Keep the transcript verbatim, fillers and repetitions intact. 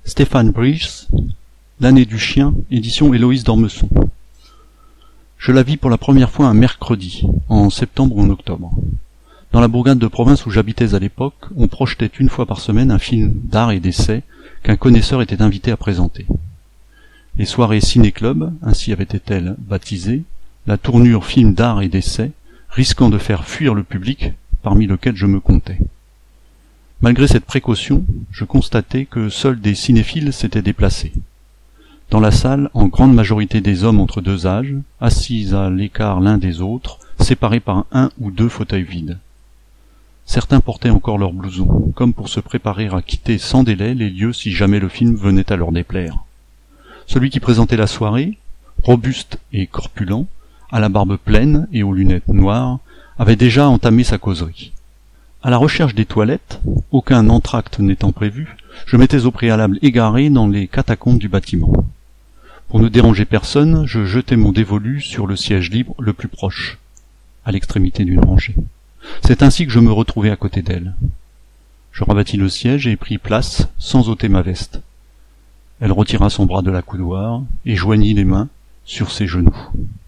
Stéphane Briers, L'année du chien, édition Héloïse d'Ormesson. Je la vis pour la première fois un mercredi, en septembre ou en octobre. Dans la bourgade de province où j'habitais à l'époque, on projetait une fois par semaine un film d'art et d'essai qu'un connaisseur était invité à présenter. Les soirées ciné-club, ainsi avaient-elles baptisées, la tournure film d'art et d'essai, risquant de faire fuir le public, parmi lequel je me comptais. Malgré cette précaution, je constatais que seuls des cinéphiles s'étaient déplacés. Dans la salle, en grande majorité des hommes entre deux âges, assis à l'écart l'un des autres, séparés par un ou deux fauteuils vides. Certains portaient encore leurs blousons, comme pour se préparer à quitter sans délai les lieux si jamais le film venait à leur déplaire. Celui qui présentait la soirée, robuste et corpulent, à la barbe pleine et aux lunettes noires, avait déjà entamé sa causerie. À la recherche des toilettes, aucun entracte n'étant prévu, je m'étais au préalable égaré dans les catacombes du bâtiment. Pour ne déranger personne, je jetai mon dévolu sur le siège libre le plus proche, à l'extrémité d'une rangée. C'est ainsi que je me retrouvai à côté d'elle. Je rabattis le siège et pris place sans ôter ma veste. Elle retira son bras de la coudoir et joignit les mains sur ses genoux.